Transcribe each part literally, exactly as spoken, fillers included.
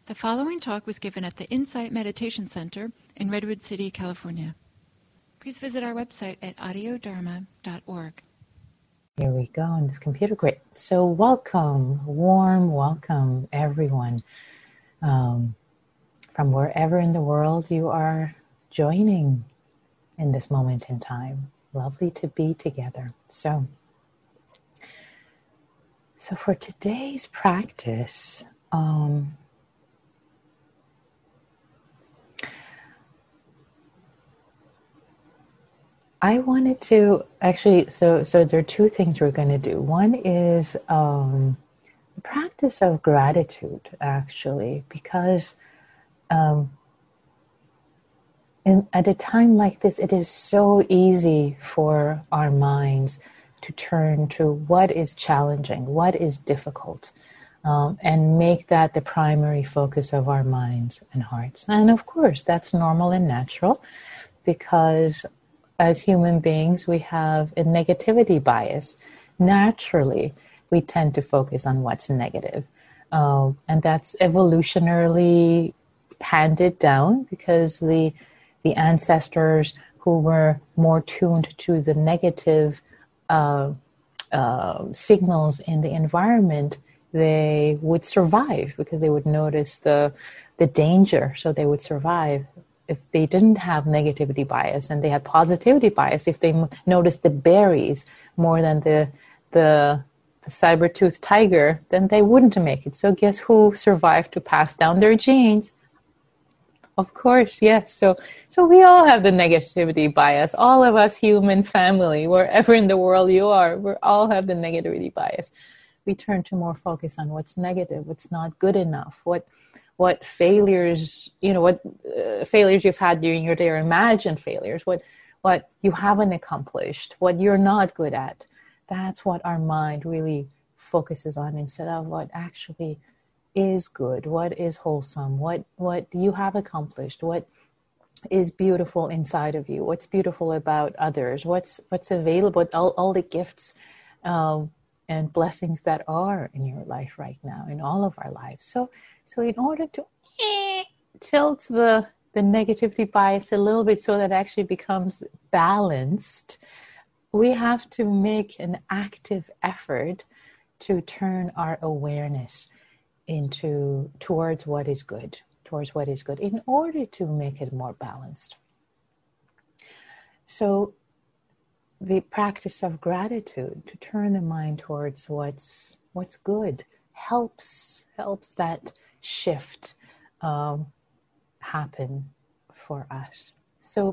The following talk was given at the Insight Meditation Center in Redwood City, California. Please visit our website at audio dharma dot org. Here we go on this computer. Great. So welcome, warm welcome, everyone. Um, from wherever in the world you are joining in this moment in time. Lovely to be together. So, so for today's practice, um, I wanted to actually, so so there are two things we're going to do. One is um, the practice of gratitude, actually, because um, in, at a time like this, it is so easy for our minds to turn to what is challenging, what is difficult, um, and make that the primary focus of our minds and hearts. And of course, that's normal and natural, because as human beings, we have a negativity bias. Naturally, we tend to focus on what's negative. Um, and that's evolutionarily handed down because the the ancestors who were more tuned to the negative uh, uh, signals in the environment, they would survive because they would notice the the danger, so they would survive. If they didn't have negativity bias and they had positivity bias, if they m- noticed the berries more than the the the saber-toothed tiger, then they wouldn't make it. So guess who survived to pass down their genes? Of course, yes. So so we all have the negativity bias. All of us, human family, wherever in the world you are, we all have the negativity bias. We turn to more focus on what's negative, what's not good enough, what what failures, you know, what uh, failures you've had during your day, or imagined failures, what what you haven't accomplished, what you're not good at. That's what our mind really focuses on instead of what actually is good, what is wholesome, what what you have accomplished, what is beautiful inside of you, what's beautiful about others, what's what's available, all, all the gifts um, and blessings that are in your life right now, in all of our lives. So So in order to eh, tilt the, the negativity bias a little bit so that it actually becomes balanced, we have to make an active effort to turn our awareness into towards what is good, towards what is good, in order to make it more balanced. So the practice of gratitude, to turn the mind towards what's what's good, helps helps that shift um, happen for us. So,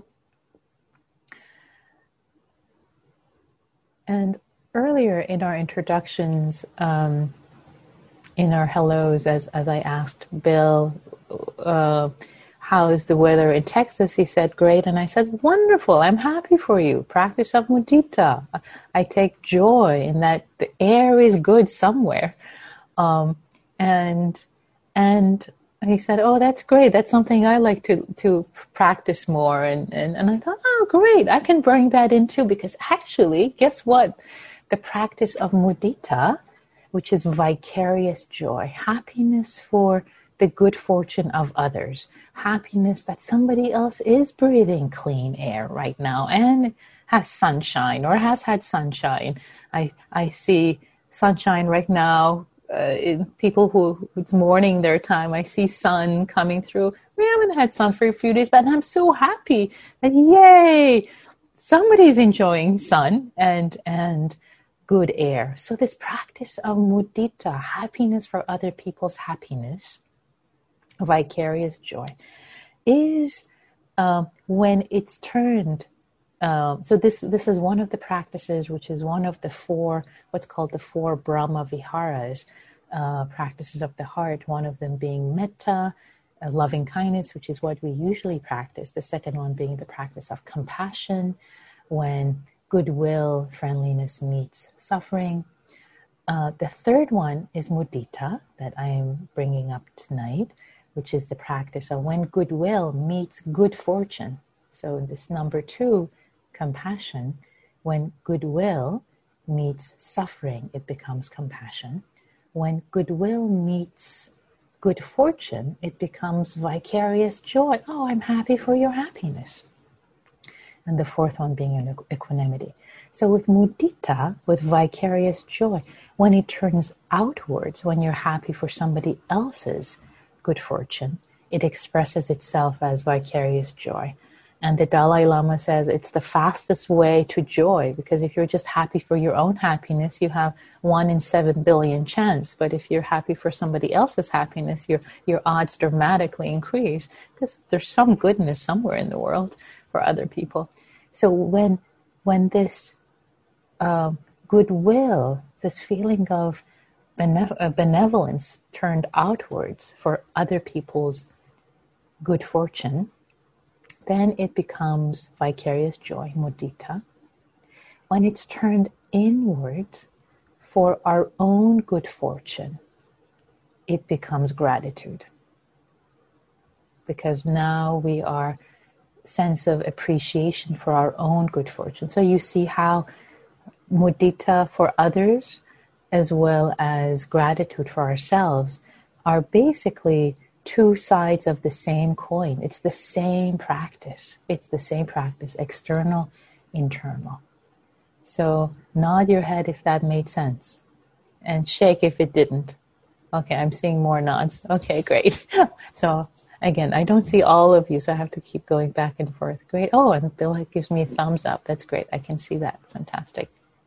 and earlier in our introductions, um, in our hellos, as as I asked Bill, uh, how is the weather in Texas? He said, great. And I said, wonderful. I'm happy for you. Practice of mudita. I take joy in that the air is good somewhere. Um, and And he said, oh, that's great. That's something I like to, to practice more. And, and, and I thought, oh, great. I can bring that in too. Because actually, guess what? The practice of mudita, which is vicarious joy, happiness for the good fortune of others, happiness that somebody else is breathing clean air right now and has sunshine or has had sunshine. I, I see sunshine right now. Uh, in people who it's morning their time, I see sun coming through. We haven't had sun for a few days, but I'm so happy that yay, somebody's enjoying sun and and good air. So this practice of mudita, happiness for other people's happiness, vicarious joy, is uh, when it's turned. Uh, so this this is one of the practices, which is one of the four, what's called the four Brahma Viharas, uh, practices of the heart. One of them being metta, uh, loving kindness, which is what we usually practice. The second one being the practice of compassion, when goodwill, friendliness meets suffering. Uh, the third one is mudita, that I am bringing up tonight, which is the practice of when goodwill meets good fortune. So this number two, compassion, when goodwill meets suffering, it becomes compassion. When goodwill meets good fortune, it becomes vicarious joy. Oh, I'm happy for your happiness. And the fourth one being an equanimity. So with mudita, with vicarious joy, when it turns outwards, when you're happy for somebody else's good fortune, it expresses itself as vicarious joy. And the Dalai Lama says it's the fastest way to joy, because if you're just happy for your own happiness, you have one in seven billion chance. But if you're happy for somebody else's happiness, your your odds dramatically increase, because there's some goodness somewhere in the world for other people. So when when this uh, goodwill, this feeling of benev- benevolence turned outwards for other people's good fortune, then it becomes vicarious joy, mudita. When it's turned inward for our own good fortune, it becomes gratitude. Because now we are sense of appreciation for our own good fortune. So you see how mudita for others as well as gratitude for ourselves are basically two sides of the same coin. It's the same practice. It's the same practice, external, internal. So nod your head if that made sense, and shake if it didn't. Okay, I'm seeing more nods. Okay, great. So again, I don't see all of you, so I have to keep going back and forth. Great. Oh, and Bill gives me a thumbs up. That's great. I can see that. Fantastic.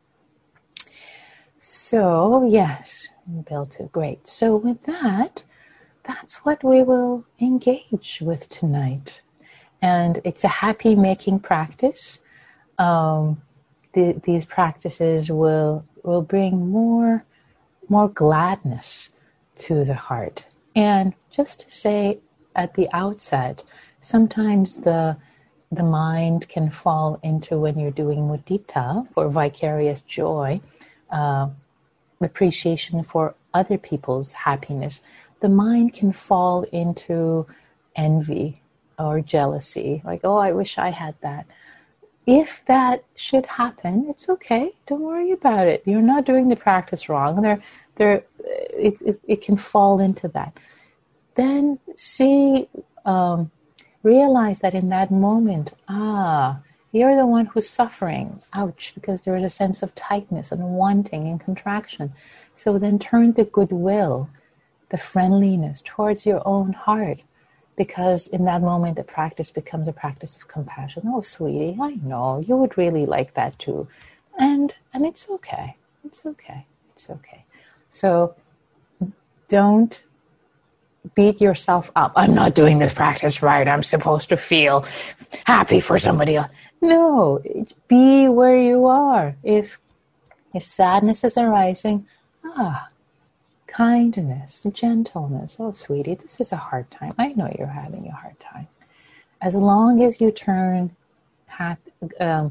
So yes, Bill too. Great. So with that, that's what we will engage with tonight. And it's a happy making practice. Um, the, these practices will will bring more, more gladness to the heart. And just to say at the outset, sometimes the the mind can fall into, when you're doing mudita for vicarious joy, uh, appreciation for other people's happiness, the mind can fall into envy or jealousy, like, oh, I wish I had that. If that should happen, it's okay. Don't worry about it. You're not doing the practice wrong. There, there, it, it, it can fall into that. Then see, um, realize that in that moment, ah, you're the one who's suffering. Ouch, because there is a sense of tightness and wanting and contraction. So then turn the goodwill, the friendliness towards your own heart, because in that moment the practice becomes a practice of compassion. Oh, sweetie, I know you would really like that too, and and it's okay. It's okay. It's okay. So don't beat yourself up. I'm not doing this practice right. I'm supposed to feel happy for somebody else. No, be where you are. If if sadness is arising, ah. kindness, gentleness. Oh, sweetie, this is a hard time. I know you're having a hard time. As long as you turn happy, um,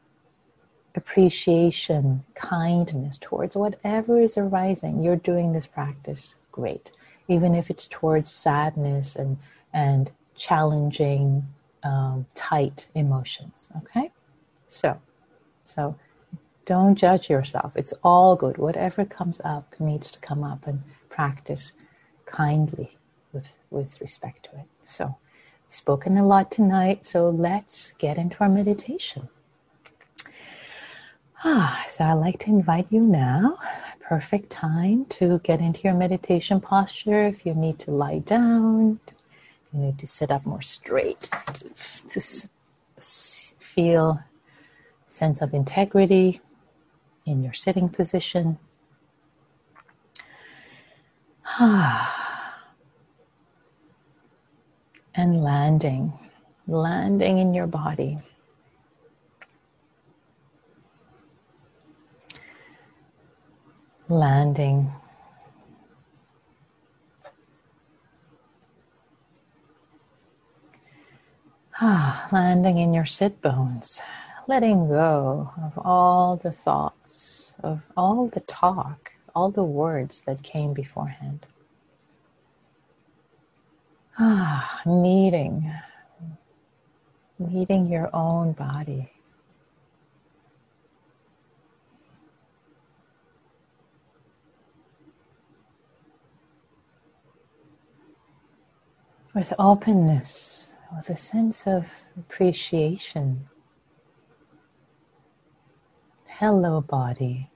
appreciation, kindness towards whatever is arising, you're doing this practice great. Even if it's towards sadness and, and challenging, um, tight emotions. Okay? So, so don't judge yourself. It's all good. Whatever comes up needs to come up, and practice kindly with, with respect to it. So we've spoken a lot tonight, so let's get into our meditation. Ah, so I'd like to invite you now, perfect time to get into your meditation posture. If you need to lie down, you need to sit up more straight, to, to feel a sense of integrity in your sitting position. And landing, landing in your body. Landing. Landing in your sit bones. Letting go of all the thoughts, of all the talk, all the words that came beforehand. Ah, meeting, meeting your own body. with openness, with a sense of appreciation. Hello, body.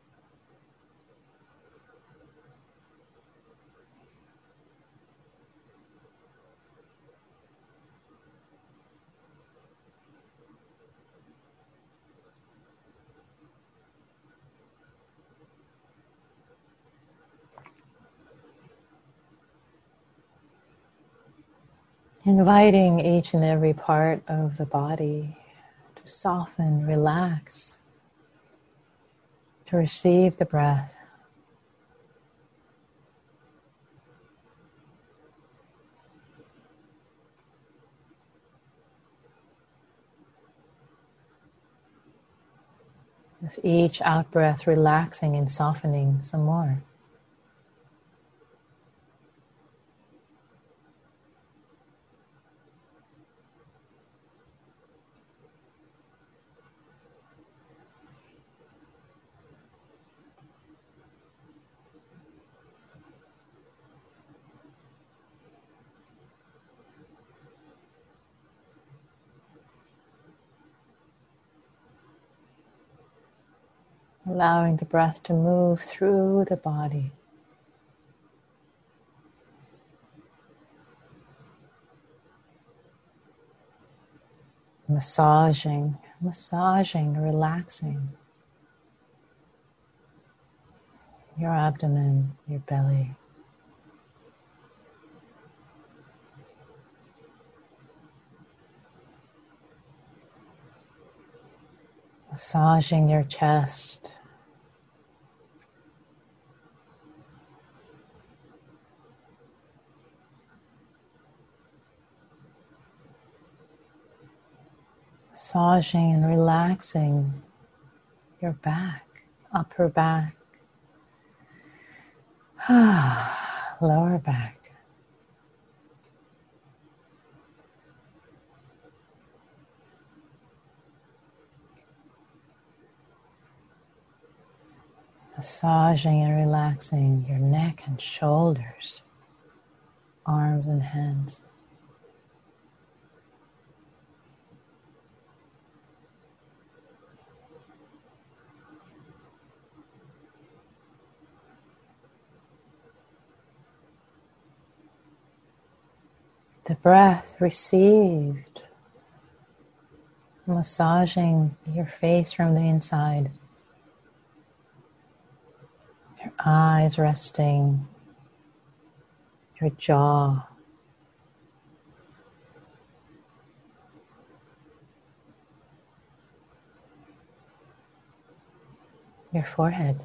Inviting each and every part of the body to soften, relax, to receive the breath. With each out-breath, relaxing and softening some more. Allowing the breath to move through the body. Massaging, massaging, relaxing your abdomen, your belly. Massaging your chest. Massaging and relaxing your back, upper back, lower back. Massaging and relaxing your neck and shoulders, arms and hands. The breath received, massaging your face from the inside. Your eyes resting, your jaw, your forehead.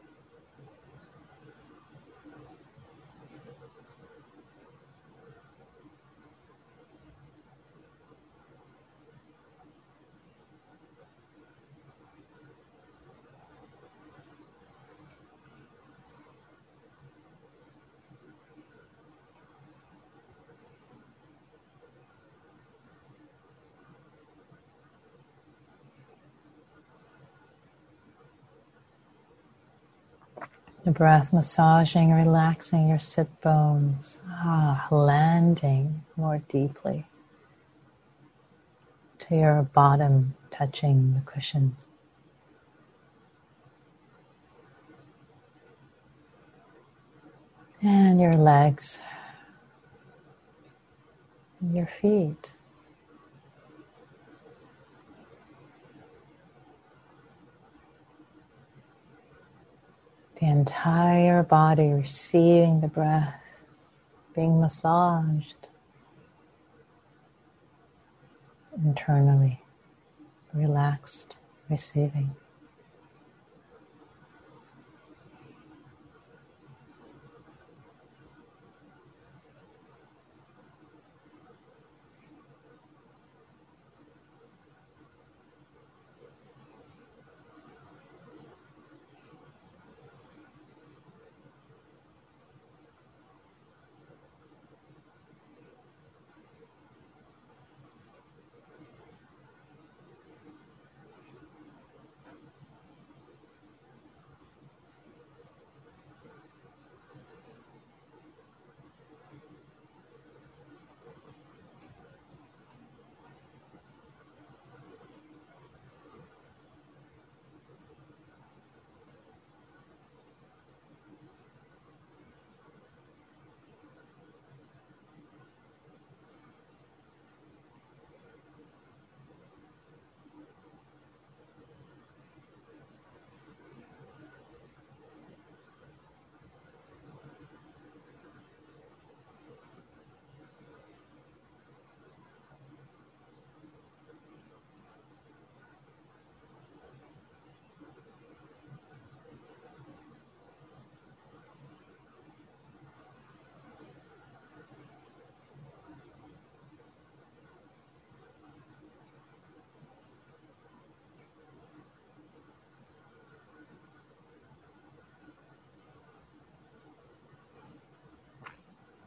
The breath massaging, relaxing your sit bones, ah, landing more deeply to your bottom touching the cushion. And your legs, and your feet. The entire body receiving the breath, being massaged internally, relaxed, receiving.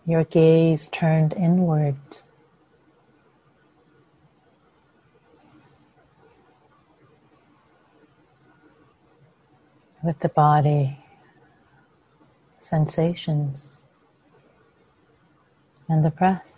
your gaze turned inward, with the body, sensations, and the breath.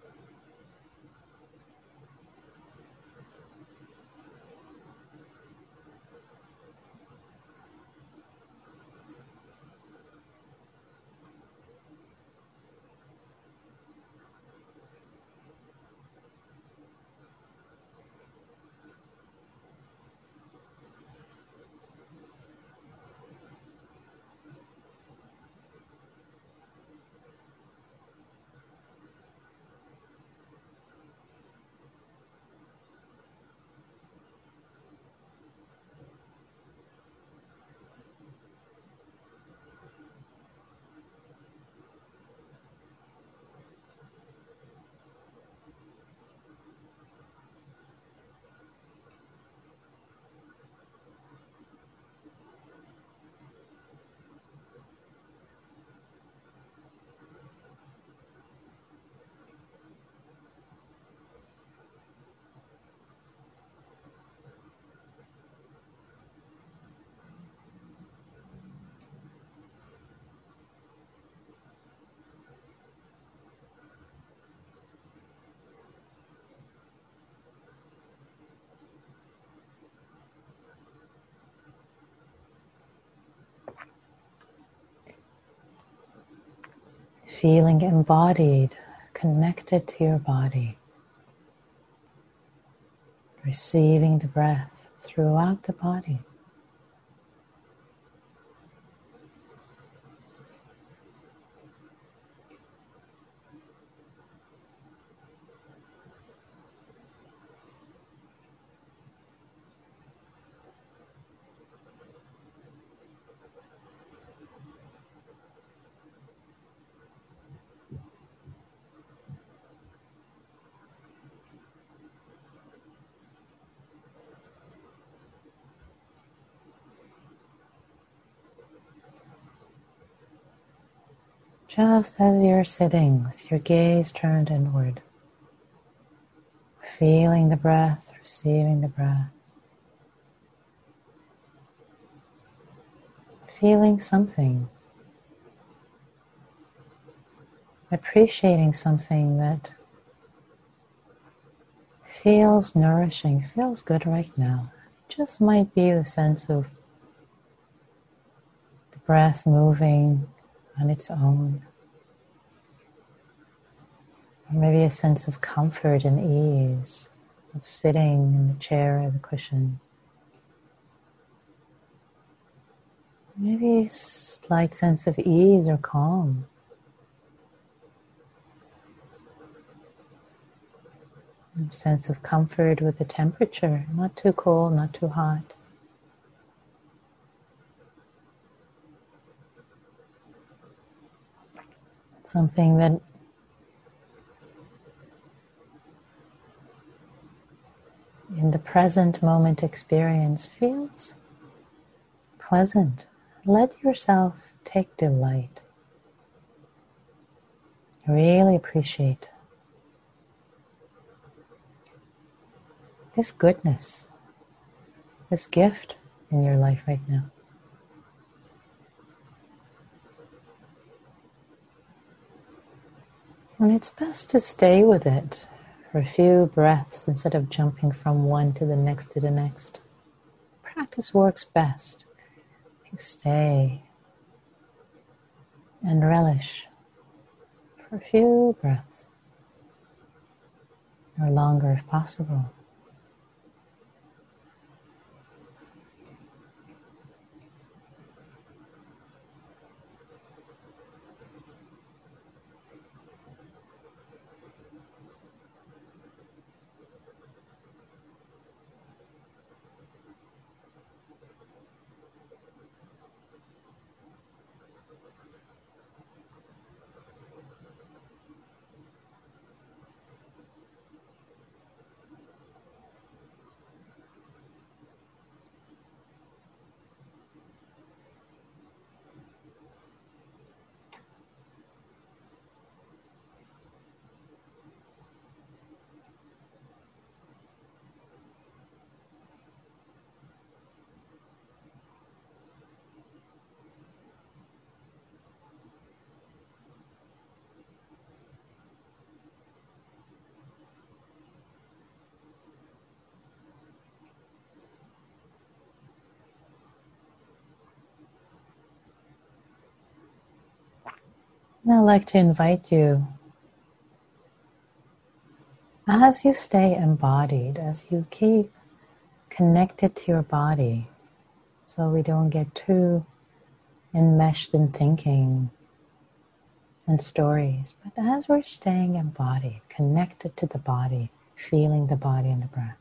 Feeling embodied, connected to your body, receiving the breath throughout the body. Just as you're sitting with your gaze turned inward, feeling the breath, receiving the breath, feeling something, appreciating something that feels nourishing, feels good right now. Just might be the sense of the breath moving on its own. Or maybe a sense of comfort and ease of sitting in the chair or the cushion. Maybe a slight sense of ease or calm. A sense of comfort with the temperature, not too cold, not too hot. Something that in the present moment experience feels pleasant. Let yourself take delight. Really appreciate this goodness, this gift in your life right now. And it's best to stay with it for a few breaths instead of jumping from one to the next to the next. Practice works best if you stay and relish for a few breaths, or longer if possible. And I'd like to invite you, as you stay embodied, as you keep connected to your body, so we don't get too enmeshed in thinking and stories, but as we're staying embodied, connected to the body, feeling the body and the breath,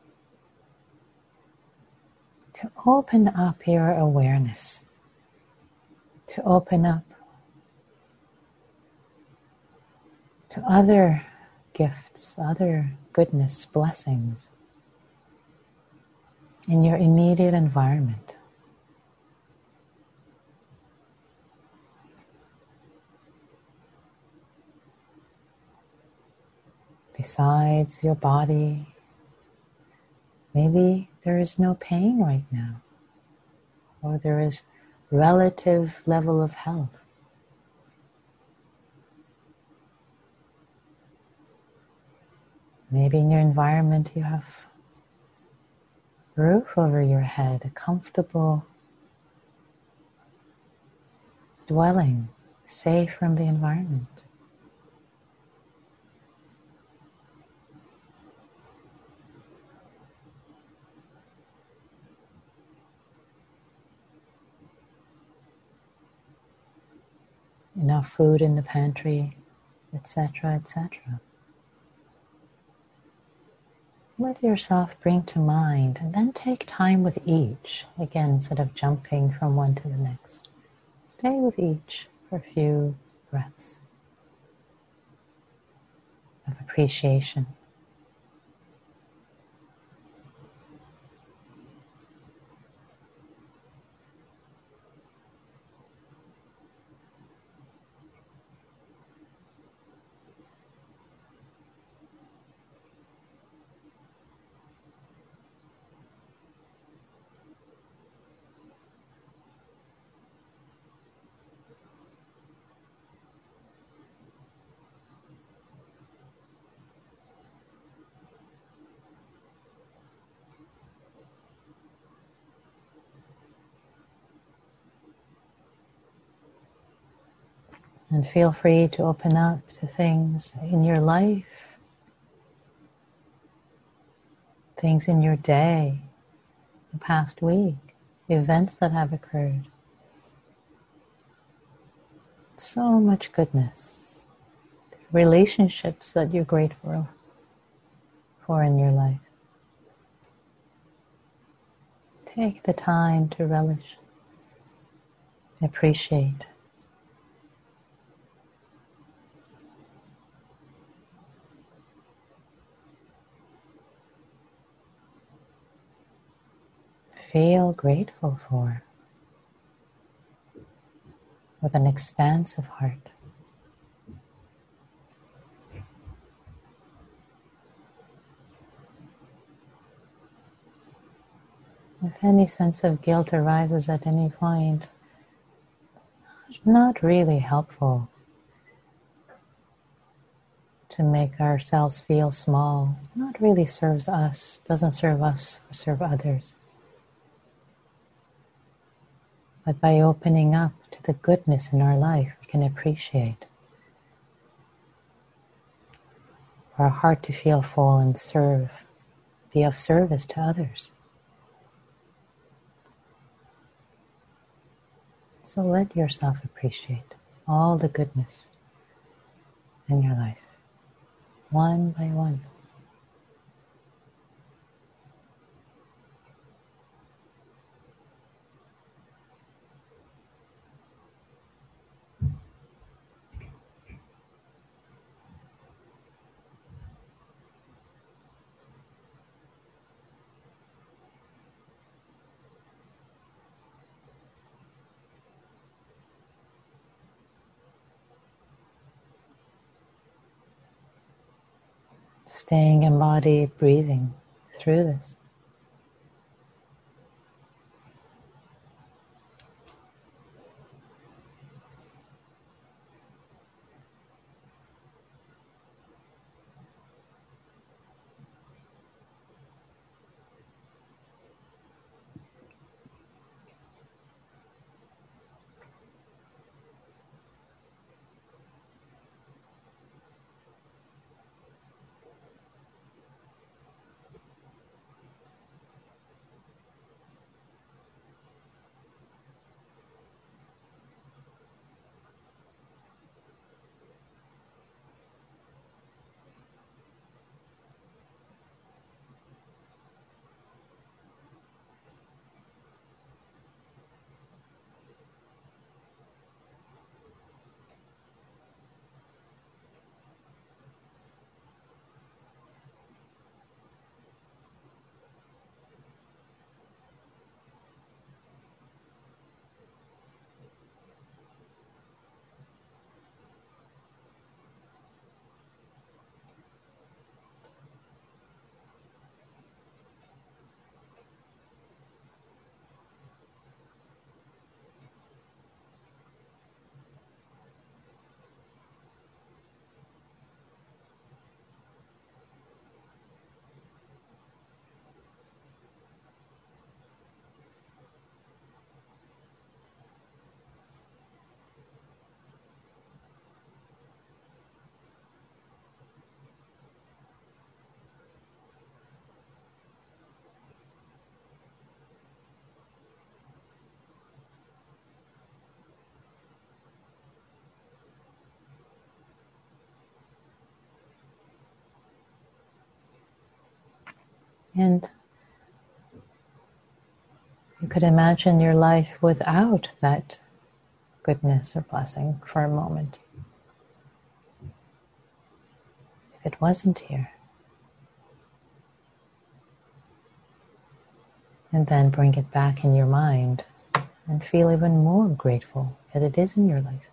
to open up your awareness, to open up to other gifts, other goodness, blessings in your immediate environment. Besides your body, maybe there is no pain right now, or there is relative level of health. Maybe in your environment you have a roof over your head, a comfortable dwelling, safe from the environment. Enough food in the pantry, et cetera, et cetera. Let yourself bring to mind, and then take time with each. Again, instead of jumping from one to the next, stay with each for a few breaths of appreciation. And feel free to open up to things in your life, things in your day, the past week, events that have occurred. So much goodness, relationships that you're grateful for in your life. Take the time to relish, appreciate. Feel grateful for, with an expansive heart. If any sense of guilt arises at any point, not really helpful to make ourselves feel small, not really serves us, doesn't serve us or serve others. But by opening up to the goodness in our life, we can appreciate. For our heart to feel full and serve, be of service to others. So let yourself appreciate all the goodness in your life, one by one. Staying embodied, breathing through this. And you could imagine your life without that goodness or blessing for a moment. If it wasn't here. And then bring it back in your mind and feel even more grateful that it is in your life.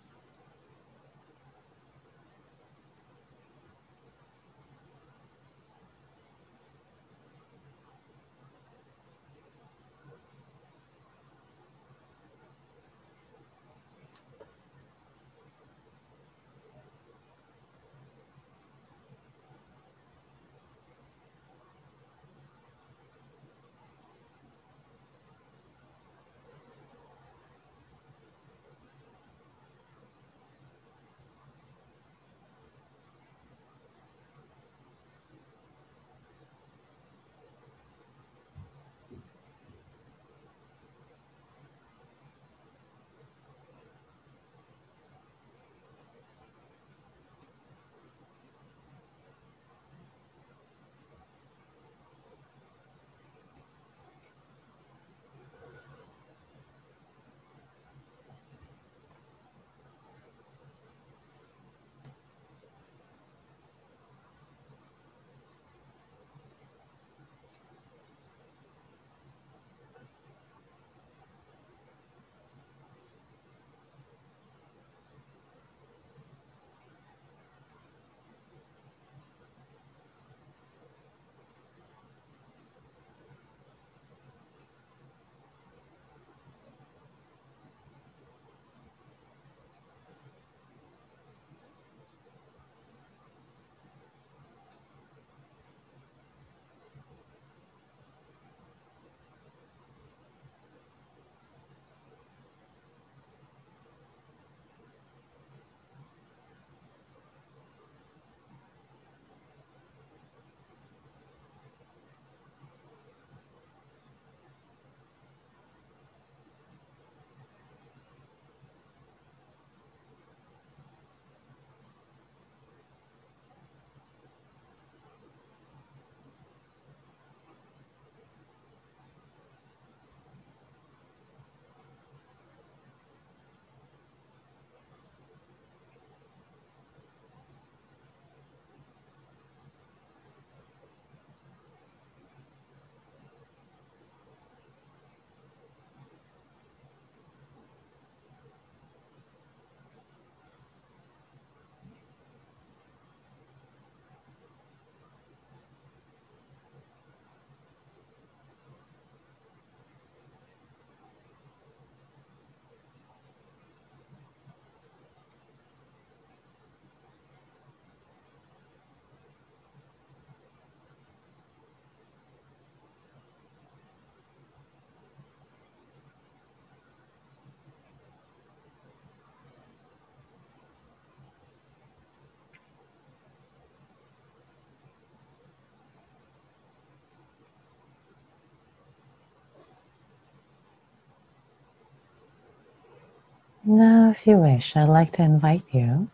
Now, if you wish, I'd like to invite you,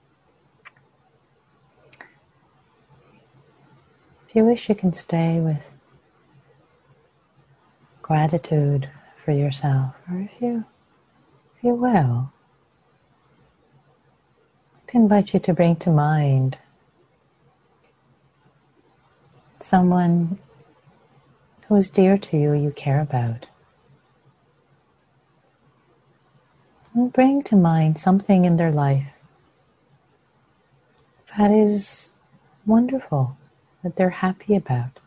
if you wish, you can stay with gratitude for yourself, or if you, if you will, I can invite you to bring to mind someone who is dear to you, you care about. And bring to mind something in their life that is wonderful, that they're happy about.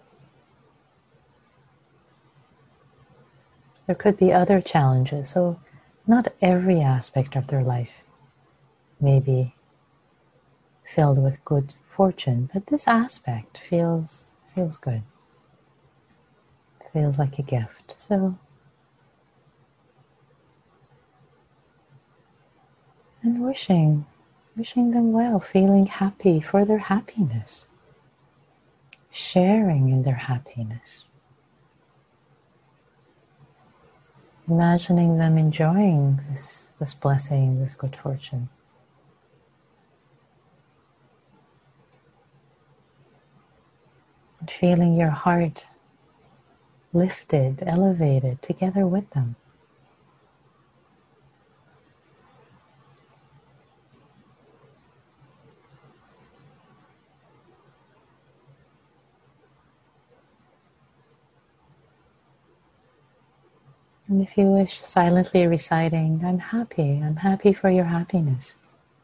There could be other challenges, so not every aspect of their life may be filled with good fortune, but this aspect feels feels good. Feels like a gift. So, and wishing, wishing them well, feeling happy for their happiness, sharing in their happiness, imagining them enjoying this, this blessing, this good fortune. and feeling your heart lifted, elevated together with them. And if you wish, silently reciting, I'm happy, I'm happy for your happiness.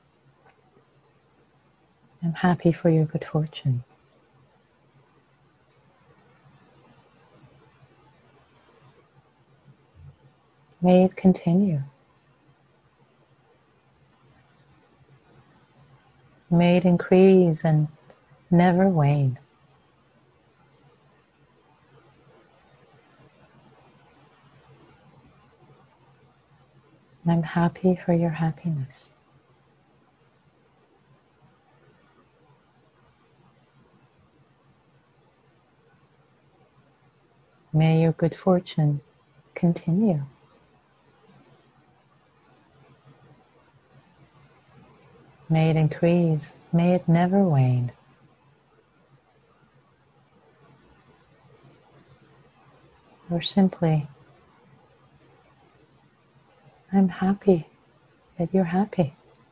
I'm happy for your good fortune. May it continue. May it increase and never wane. I'm happy for your happiness. May your good fortune continue. May it increase. May it never wane. Or simply, I'm happy that you're happy.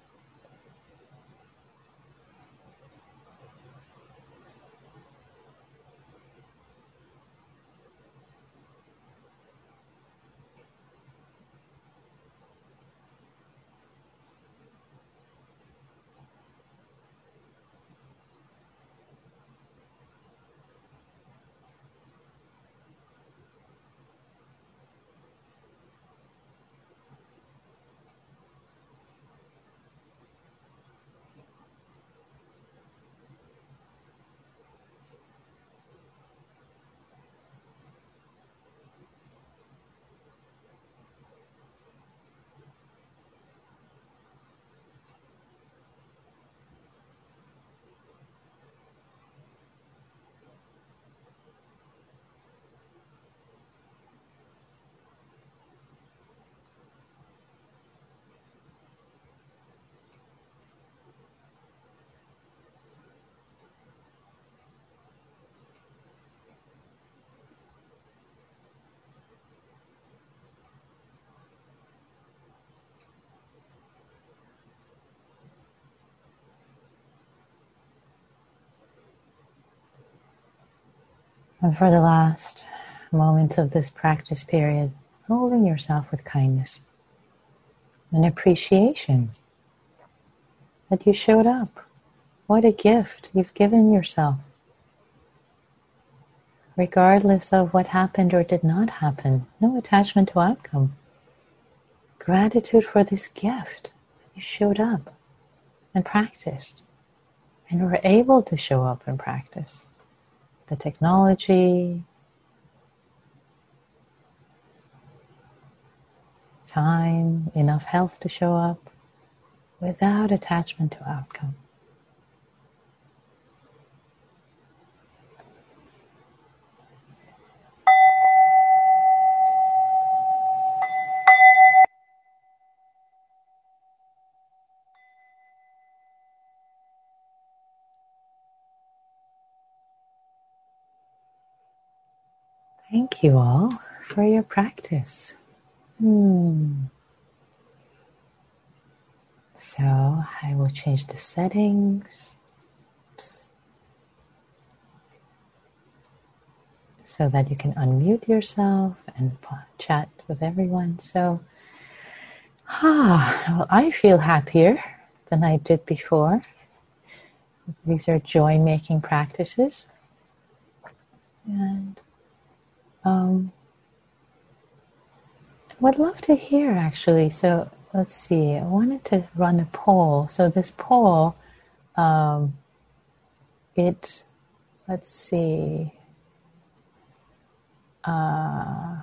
And for the last moments of this practice period, holding yourself with kindness and appreciation that you showed up. What a gift you've given yourself. Regardless of what happened or did not happen, no attachment to outcome. Gratitude for this gift. You showed up and practiced and were able to show up and practice. The technology, time, enough health to show up without attachment to outcome. Thank you all for your practice. Hmm. So I will change the settings. Oops. So that you can unmute yourself and chat with everyone. So, ah, well, I feel happier than I did before. These are joy-making practices. And um, I would love to hear, actually. So let's see. I wanted to run a poll. So this poll, um, it, let's see. Uh,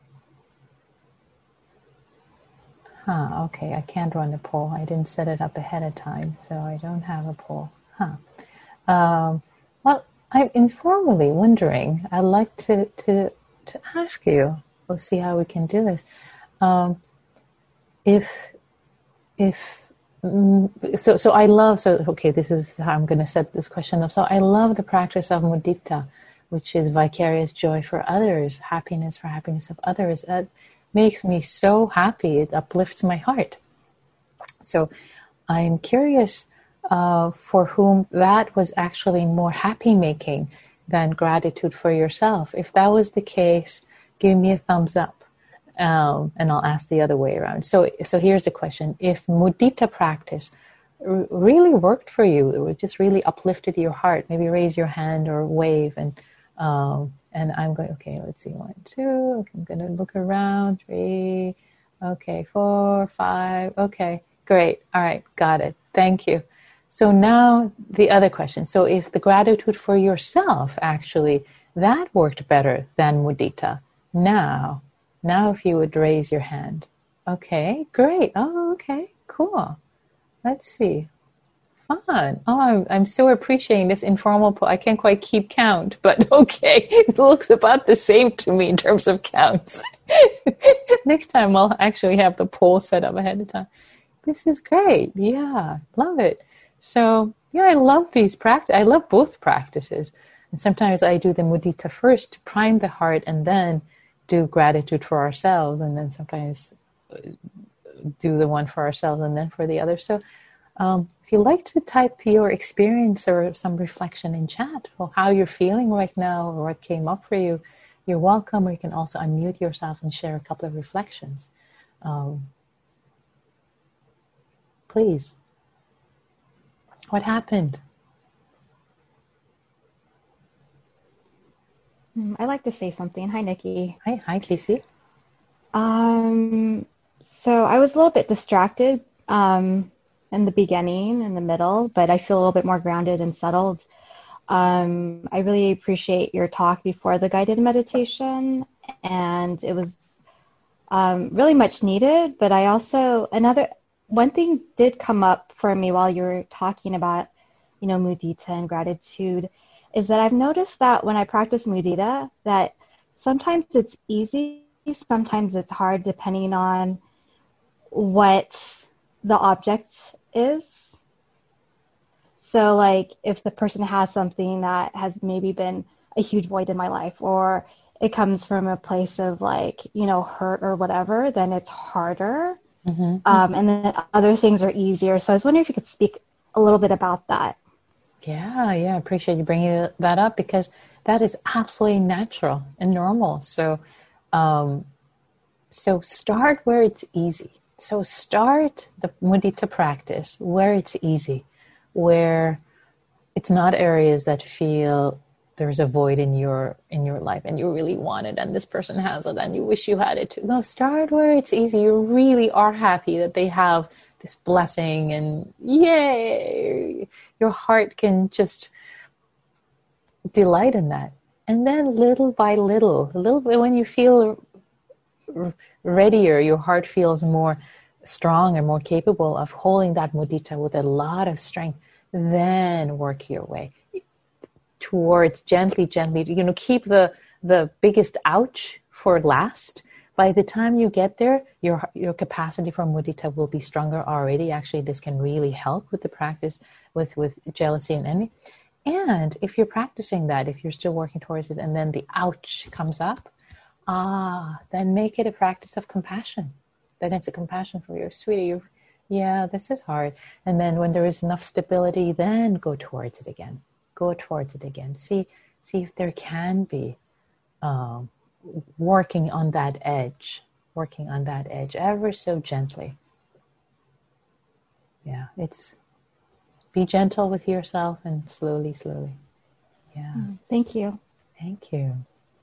huh, okay, I can't run a poll. I didn't set it up ahead of time, so I don't have a poll. Huh. Um, well, I'm informally wondering, I'd like to, to, to ask you, we'll see how we can do this. Um, if, if, mm, so, so I love, so, okay, this is how I'm going to set this question up. So I love the practice of mudita. which is vicarious joy for others, happiness for happiness of others. That makes me so happy. It uplifts my heart. So I'm curious uh, for whom that was actually more happy making than gratitude for yourself. If that was the case, give me a thumbs up. Um, and I'll ask the other way around. So, so here's the question. If mudita practice r- really worked for you, it just really uplifted your heart, maybe raise your hand or wave. And um, and I'm going, okay, let's see, one, two, I'm going to look around, three, okay, four, five, okay, great. All right, got it. Thank you. So now the other question. So if the gratitude for yourself, actually, that worked better than mudita, now, Now if you would raise your hand. Okay, great. Oh, okay, cool. Let's see. Fun. Oh, I'm, I'm so appreciating this informal poll. I can't quite keep count, but okay. It looks about the same to me in terms of counts. Next time I'll actually have the poll set up ahead of time. This is great. Yeah, love it. So, yeah, I love these practices. I love both practices. And sometimes I do the mudita first to prime the heart and then do gratitude for ourselves, and then sometimes do the one for ourselves and then for the other. So um, if you'd like to type your experience or some reflection in chat, or how you're feeling right now, or what came up for you, you're welcome. Or you can also unmute yourself and share a couple of reflections. Um, please. What happened? I'd like to say something. Hi, Nikki. Hi, hi, Casey. Um, so I was a little bit distracted um, in the beginning, in the middle, but I feel a little bit more grounded and settled. Um, I really appreciate your talk before the guided meditation, and it was um, really much needed. But I also, another, one thing did come up for me while you were talking about, you know, mudita and gratitude, is that I've noticed that when I practice mudita, that sometimes it's easy, sometimes it's hard, depending on what the object is. So like if the person has something that has maybe been a huge void in my life, or it comes from a place of like, you know, hurt or whatever, then it's harder. Mm-hmm. Um, and then other things are easier. So I was wondering if you could speak a little bit about that. Yeah, yeah, I appreciate you bringing that up, because that is absolutely natural and normal. So, um, so start where it's easy. So start the mudita practice where it's easy, where it's not areas that feel there's a void in your in your life and you really want it and this person has it and you wish you had it too. No, start where it's easy. You really are happy that they have this blessing, and yay, your heart can just delight in that. And then little by little, a little bit, when you feel readier, your heart feels more strong and more capable of holding that mudita with a lot of strength, then work your way towards gently, gently, you know, keep the, the biggest ouch for last. By the time you get there, your your capacity for mudita will be stronger already. Actually, this can really help with the practice with, with jealousy and envy. And if you're practicing that, if you're still working towards it, and then the ouch comes up, ah, then make it a practice of compassion. Then it's a compassion for your sweetie. You're, yeah, this is hard. And then when there is enough stability, then go towards it again. Go towards it again. See, see if there can be um, working on that edge, working on that edge ever so gently. Yeah, it's be gentle with yourself and slowly, slowly. Yeah. Thank you. Thank you.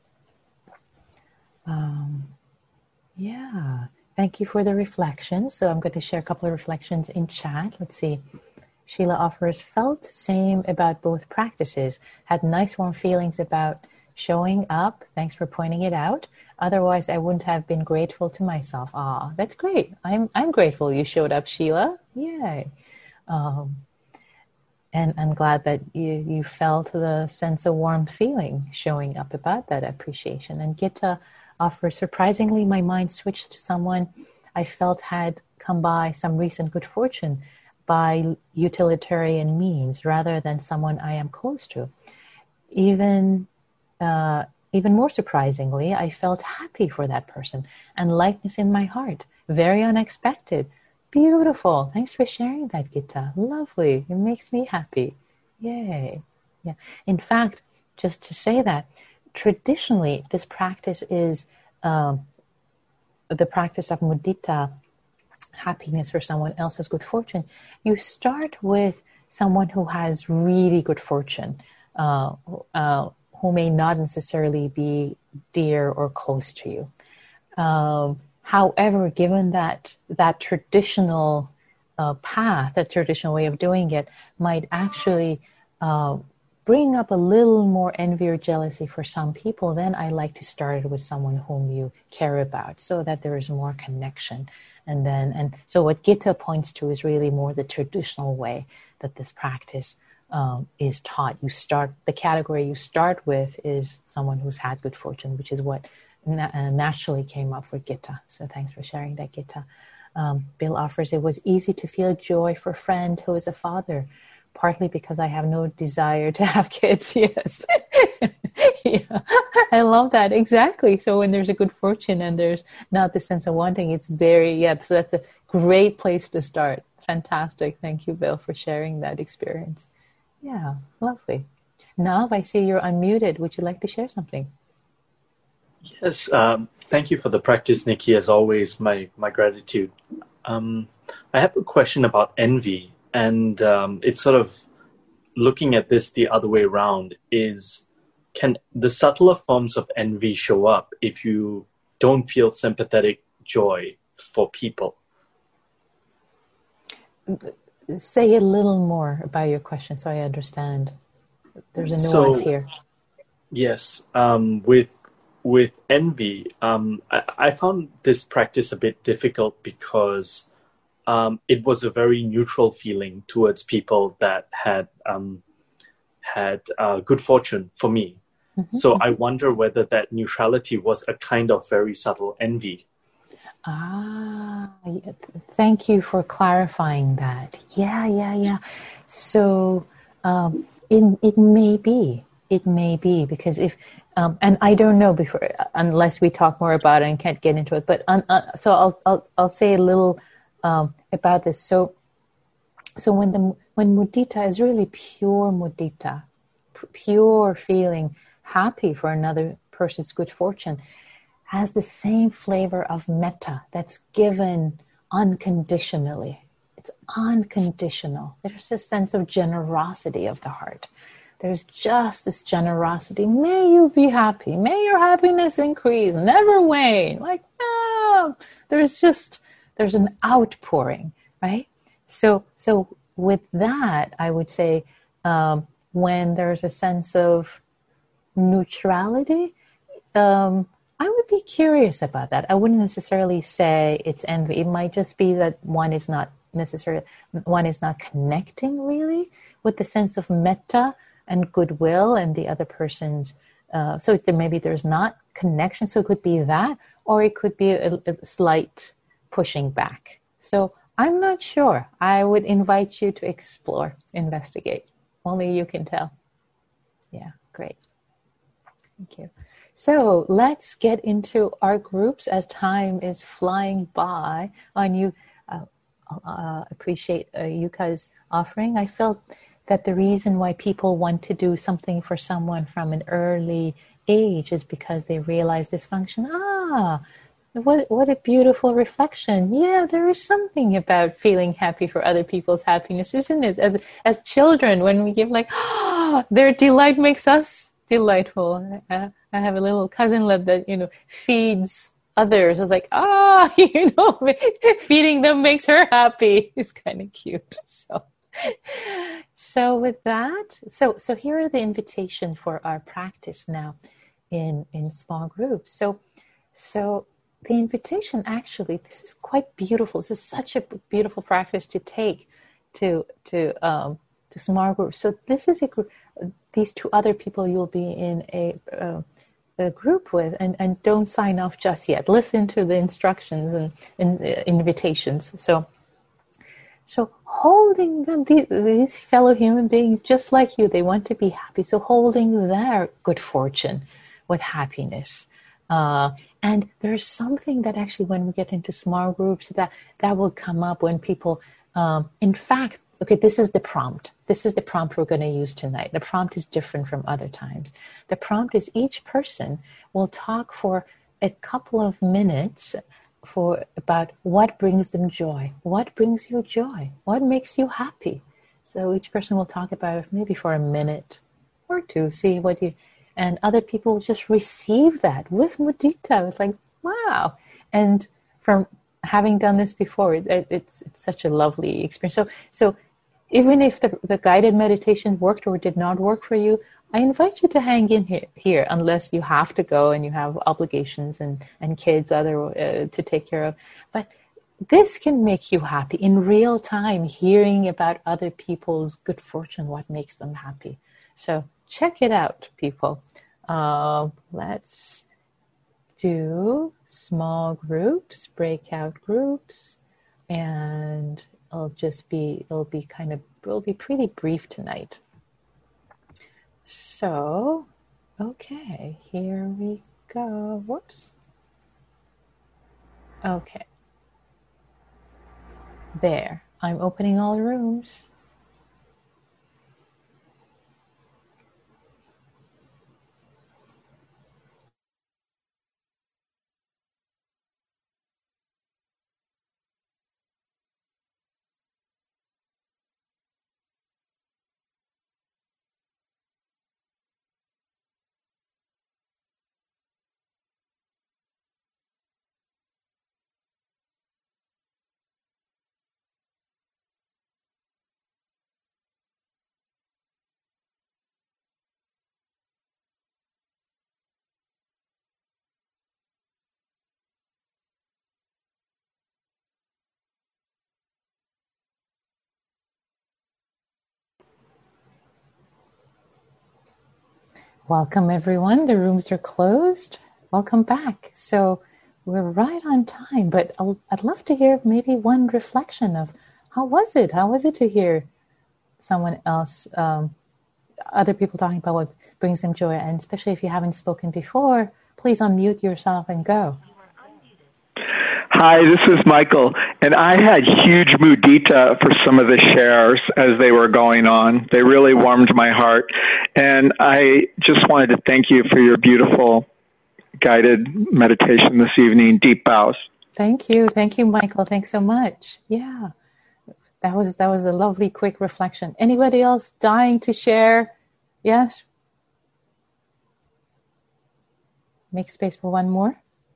Um, yeah, thank you for the reflections. So I'm going to share a couple of reflections in chat. Let's see. Sheila offers, felt same about both practices. Had nice warm feelings about showing up. Thanks for pointing it out. Otherwise, I wouldn't have been grateful to myself. Ah, that's great. I'm I'm grateful you showed up, Sheila. Yay. Um, and I'm glad that you, you felt the sense of warm feeling showing up about that appreciation. And Gitta offers, surprisingly, my mind switched to someone I felt had come by some recent good fortune by utilitarian means rather than someone I am close to. Even uh, even more surprisingly, I felt happy for that person and lightness in my heart. Very unexpected. Beautiful. Thanks for sharing that, Gita. Lovely. It makes me happy. Yay. Yeah. In fact, just to say that, traditionally, this practice is um, the practice of mudita, happiness for someone else's good fortune. You start with someone who has really good fortune, uh, uh, who may not necessarily be dear or close to you. Um, however, given that that traditional uh, path, that traditional way of doing it, might actually uh, bring up a little more envy or jealousy for some people, then I like to start it with someone whom you care about, so that there is more connection. And then, and so what Gita points to is really more the traditional way that this practice um, is taught. You start, the category you start with is someone who's had good fortune, which is what na- uh, naturally came up for Gita. So thanks for sharing that, Gita. Um, Bill offers, it was easy to feel joy for a friend who is a father, partly because I have no desire to have kids. Yes. Yeah, I love that. Exactly. So when there's a good fortune and there's not the sense of wanting, it's very, yeah, so that's a great place to start. Fantastic. Thank you, Bill, for sharing that experience. Yeah, lovely. Nav, I see you're unmuted. Would you like to share something? Yes, um, thank you for the practice, Nikki. As always, my, my gratitude. Um, I have a question about envy, and um, it's sort of looking at this the other way around. Is can the subtler forms of envy show up if you don't feel sympathetic joy for people? Say a little more about your question so I understand. There's a nuance so, here. Yes, um, with with envy, um, I, I found this practice a bit difficult because um, it was a very neutral feeling towards people that had um, had uh, good fortune for me. Mm-hmm. So I wonder whether that neutrality was a kind of very subtle envy. Ah, thank you for clarifying that. Yeah, yeah, yeah. So um, it, it may be, it may be, because if, um, and I don't know before, unless we talk more about it and can't get into it, but un, uh, so I'll, I'll, I'll say a little um, about this. So, so when the, when mudita is really pure mudita, pure feeling happy for another person's good fortune, has the same flavor of metta that's given unconditionally. It's unconditional. There's a sense of generosity of the heart. There's just this generosity. May you be happy. May your happiness increase. Never wane. Like, no. There's just, there's an outpouring, right? So, so with that, I would say, um, when there's a sense of neutrality, um, I would be curious about that. I wouldn't necessarily say it's envy. It might just be that one is not necessarily, one is not connecting really with the sense of metta and goodwill and the other person's. Uh, so there, maybe there's not connection. So it could be that, or it could be a, a slight pushing back. So I'm not sure. I would invite you to explore, investigate. Only you can tell. Yeah, great. Thank you. So let's get into our groups as time is flying by. On you, uh, uh, appreciate uh, Yuka's offering. I felt that the reason why people want to do something for someone from an early age is because they realize dysfunction. Ah, what what a beautiful reflection. Yeah, there is something about feeling happy for other people's happiness, isn't it? As as children, when we give like, ah, their delight makes us delightful. Uh, I have a little cousin that, you know, feeds others. It's like, ah, you know, feeding them makes her happy. It's kind of cute. So, so with that, so so here are the invitation for our practice now in in small groups. So, so the invitation actually, this is quite beautiful. This is such a beautiful practice to take to to um, to small groups. So this is a group. These two other people you'll be in a, uh, a group with, and, and don't sign off just yet. Listen to the instructions and, and uh, invitations. So, So holding them, these fellow human beings just like you, they want to be happy. So holding their good fortune with happiness. Uh, and there's something that actually when we get into small groups that, that will come up when people, um, in fact, okay, this is the prompt. This is the prompt we're going to use tonight. The prompt is different from other times. The prompt is each person will talk for a couple of minutes for about what brings them joy. What brings you joy? What makes you happy? So each person will talk about it maybe for a minute or two, see what you, and other people will just receive that with mudita. It's like, wow. And from having done this before, it, it's it's such a lovely experience. So so even if the, the guided meditation worked or did not work for you, I invite you to hang in here, here unless you have to go and you have obligations and, and kids other uh, to take care of. But this can make you happy in real time, hearing about other people's good fortune, what makes them happy. So check it out, people. Uh, let's do small groups, breakout groups, and it'll just be, it'll be kind of, it'll be pretty brief tonight. So, okay, here we go. Whoops. Okay. There. I'm opening all the rooms. Welcome, everyone. The rooms are closed. Welcome back. So we're right on time, but I'll, I'd love to hear maybe one reflection of how was it? How was it to hear someone else, um, other people talking about what brings them joy? And especially if you haven't spoken before, please unmute yourself and go. Hi, this is Michael, and I had huge mudita for some of the shares as they were going on. They really warmed my heart, and I just wanted to thank you for your beautiful guided meditation this evening. Deep bows. Thank you. Thank you, Michael. Thanks so much. Yeah, that was that was a lovely, quick reflection. Anybody else dying to share? Yes? Make space for one more.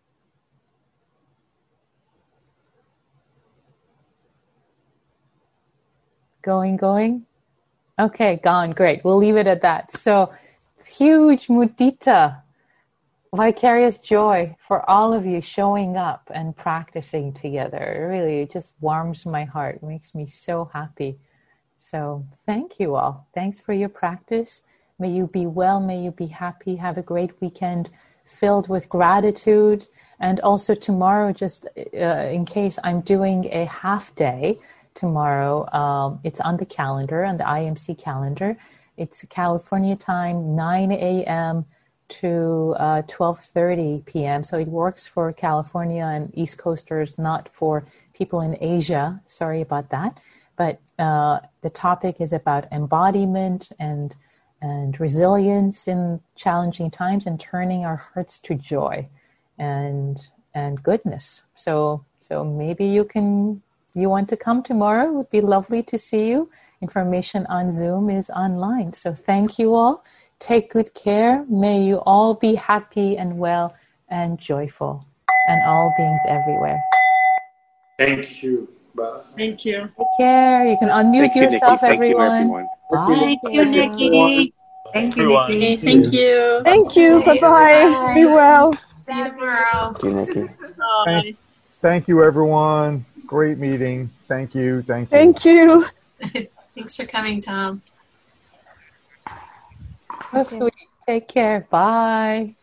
Going, going? Okay, gone. Great. We'll leave it at that. So, huge mudita, vicarious joy for all of you showing up and practicing together. It really just warms my heart. It makes me so happy. So, thank you all. Thanks for your practice. May you be well. May you be happy. Have a great weekend filled with gratitude. And also tomorrow, just uh, in case I'm doing a half day, tomorrow, um, it's on the calendar, on the I M C calendar. It's California time, nine a.m. to uh, twelve thirty p.m. So it works for California and East Coasters, not for people in Asia. Sorry about that. But uh, the topic is about embodiment and and resilience in challenging times and turning our hearts to joy and and goodness. So so maybe you can. You want to come tomorrow? It would be lovely to see you. Information on Zoom is online. So thank you all. Take good care. May you all be happy and well and joyful, and all beings everywhere. Thank you. Bye. Thank you. Take care. You can unmute Thank you, yourself, Nikki. everyone. Thank you, everyone. Bye. Thank you, Nikki. Thank you, Nikki. Thank you. Thank you. Bye-bye. Be well. See you tomorrow. Thank you, Nikki. Bye. Thank, thank you, everyone. Great meeting. Thank you. Thank you. Thank you. Thanks for coming, Tom. So sweet. Take care. Bye.